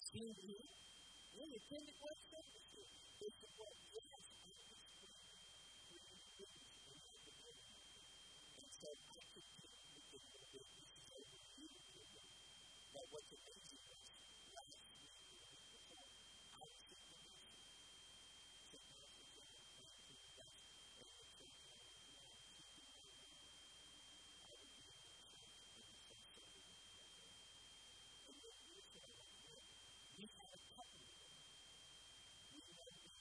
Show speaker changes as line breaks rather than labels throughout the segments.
King King. We attended what services. This is what we have to do. And so I could take the little bit of this over to you. That what's amazing was last week, I was in the nation. So I was in the nation. And the church was I was in the church. And then we said, we had a couple of them. We had a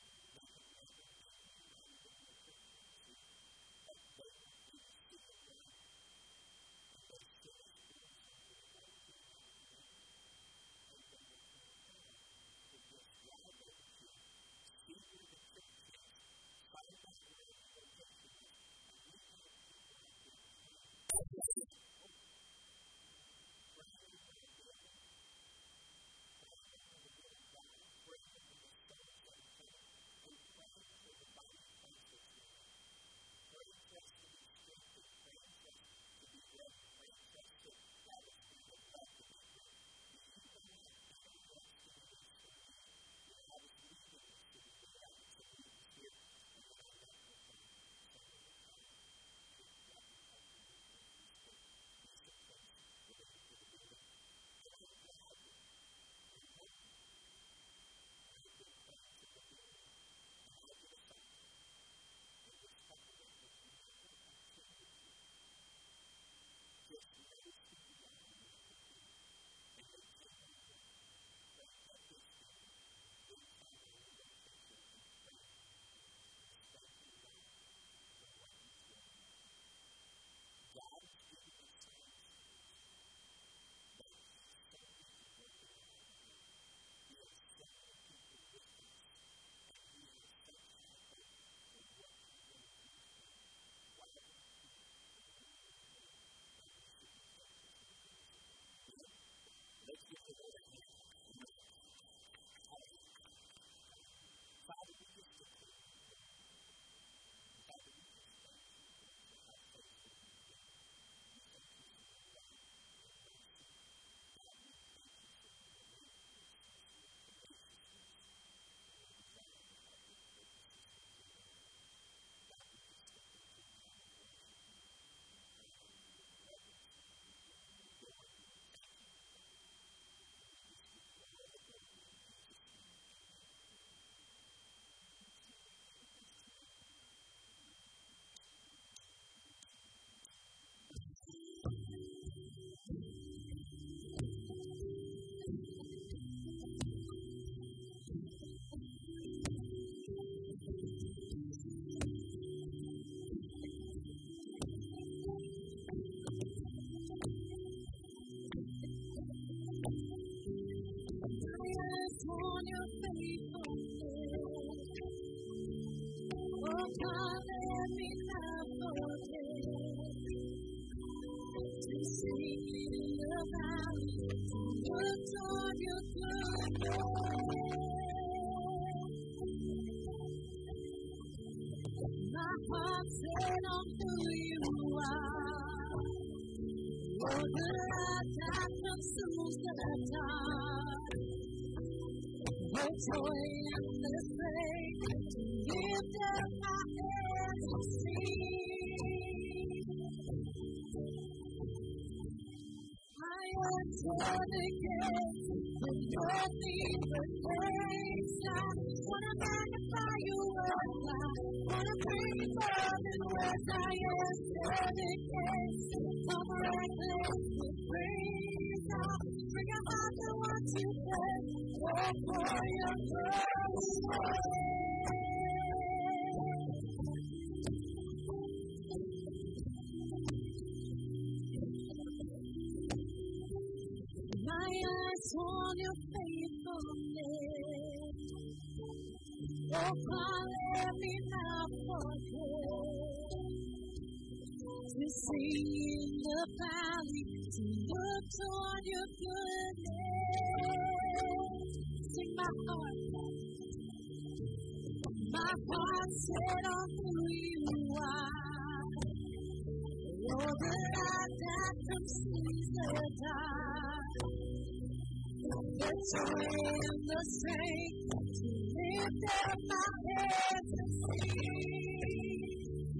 the joy and the strength to lift up my hands and sing.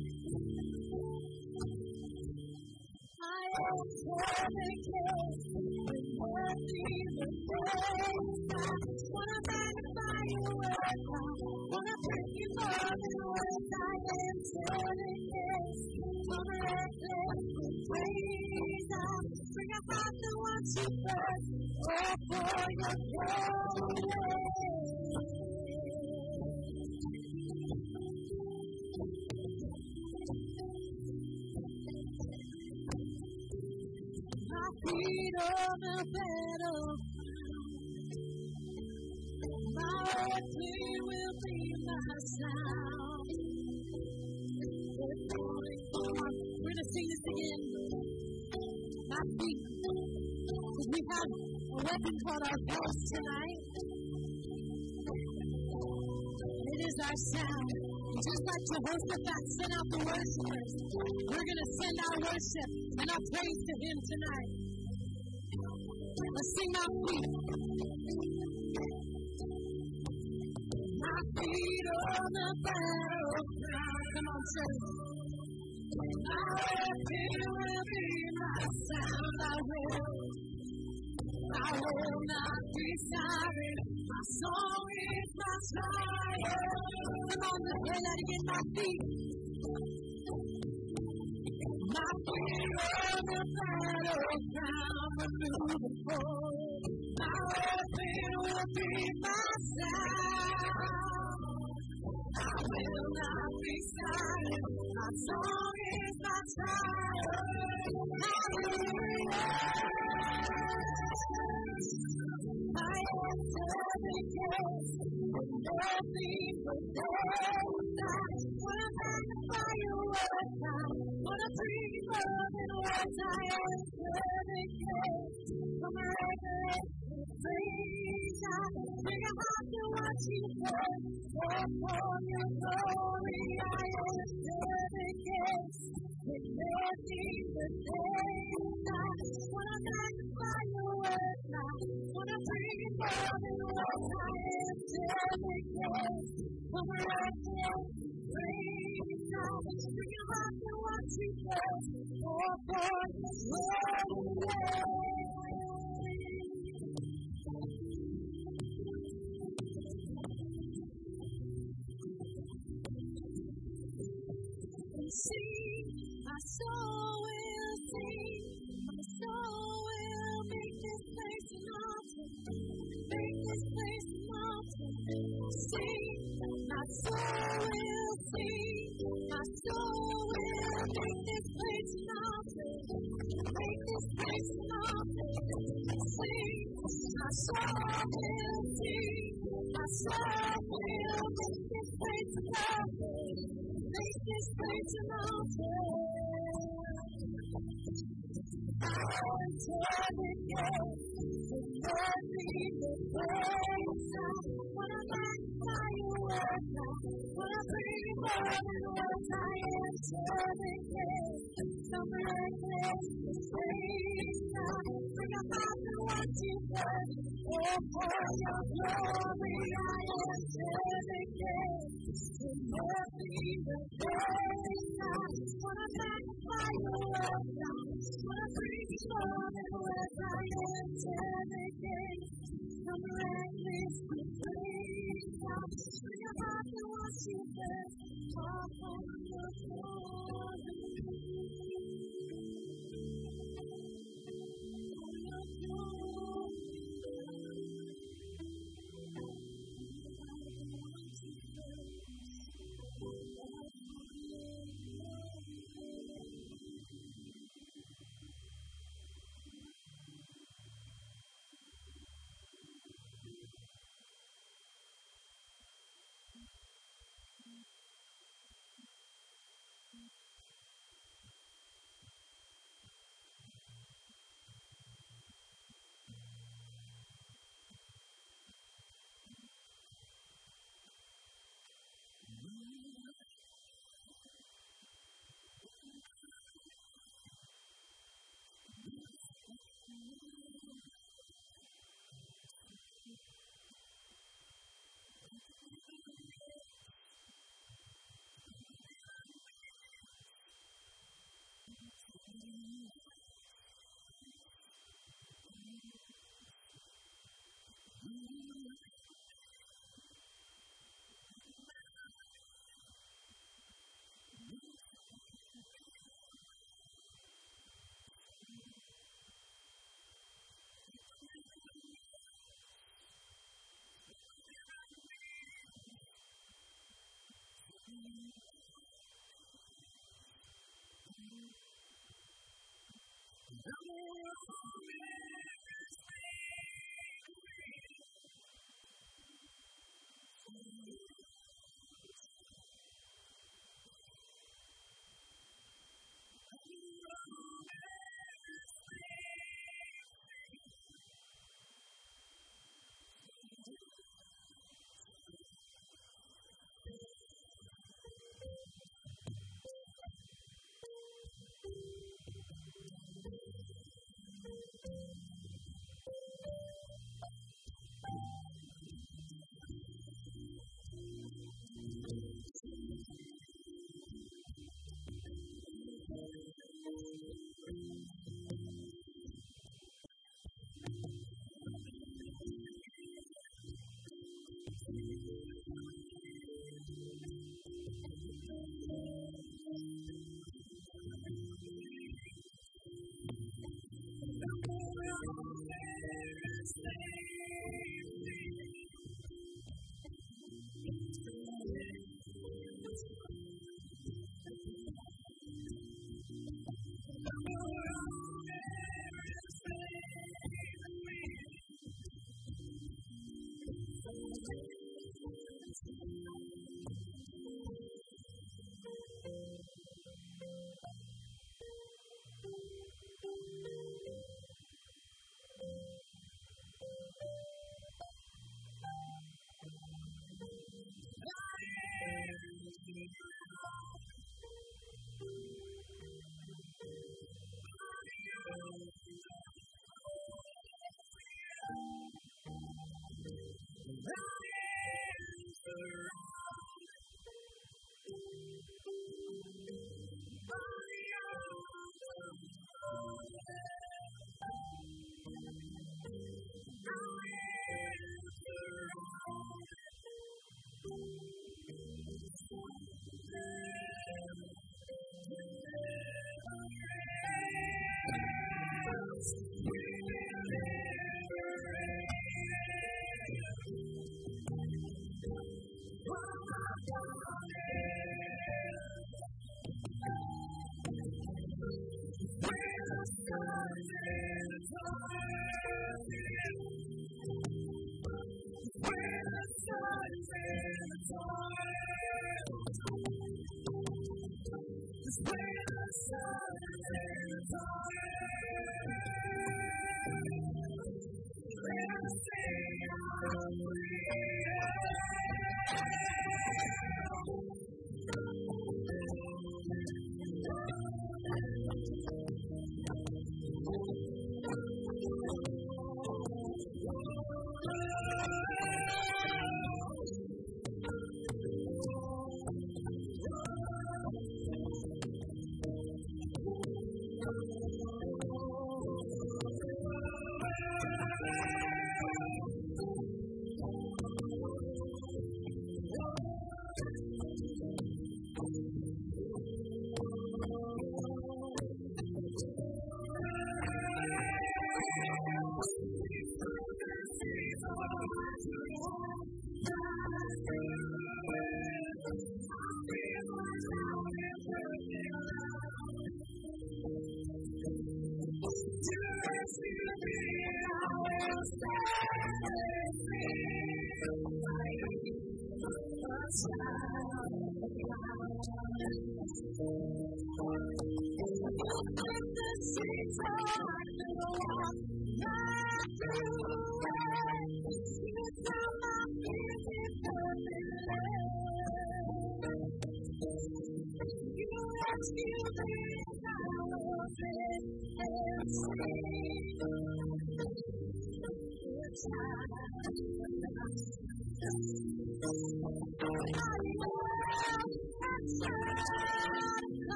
I am dedicated with nothing but praise. I wanna magnify your word. I wanna bring you more than words. I am dedicated. Come reckless with praise. I bring a heart that wants you first. Oh, for your glory. My feet on the battleground. My weapon will be my sound. We're going to sing this again. My feet. Because we have a weapon called our voice tonight. It is our sound. And just like Jehoshaphat sent out the worshipers, we're going to send our worship and our praise to Him tonight. Let's sing our feet. My feet on the battleground. Come on, church. My weapon will be my sound. I will not be silent. My song is my triumph. Come on, let's play that again. My feet. My feet on the battleground, we're moving forward. My weapon will be my sound. I will not be silent. My song is my triumph. Hallelujah. I am dedicated with nothing but praise. I wanna magnify your word. I wanna bring you more than words. I am dedicated. Come reckless with praise. I bring a heart to watch you burn. Oh, for your glory, I am dedicated with nothing but praise. I wanna magnify your word. I wanna bring you more than words. I am dedicated. Come reckless with praise. I bring a heart to watch you burn. Oh, for your glory. Sing, my soul will sing, my soul will make this place an altar, make this place an altar. Sing, my soul will sing, my soul will make this place an altar, make this place an altar. Sing, my soul will sing, my soul will make this place an altar. Make this place an altar. I am dedicated with nothing but praise. I wanna magnify your word. I wanna bring you more than words. I am dedicated. Come reckless with praise. I bring a heart to watch you burn. Oh, for your glory, I am dedicated. With nothing but praise. I wanna magnify your word. I wanna bring you more than words. I am dedicated. Come reckless with praise. I bring a heart to watch you burn. Oh, for your glory. For your glory.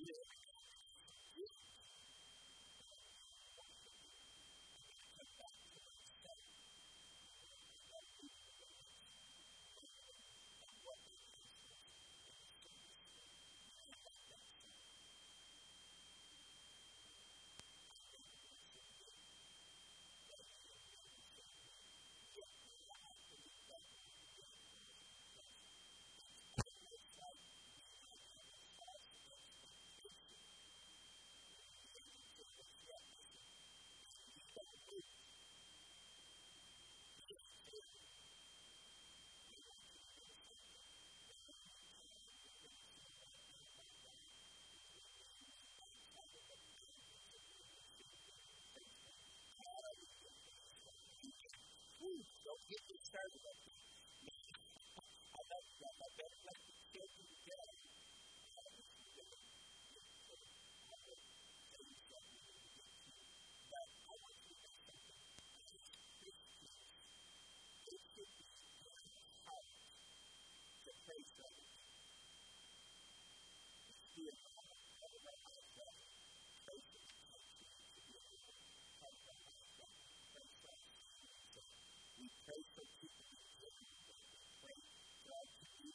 Don't get me started on that. I love that. I better let you get me today. But I want you to know something. It should be hard to praise God. We are we pray for people who pray God to do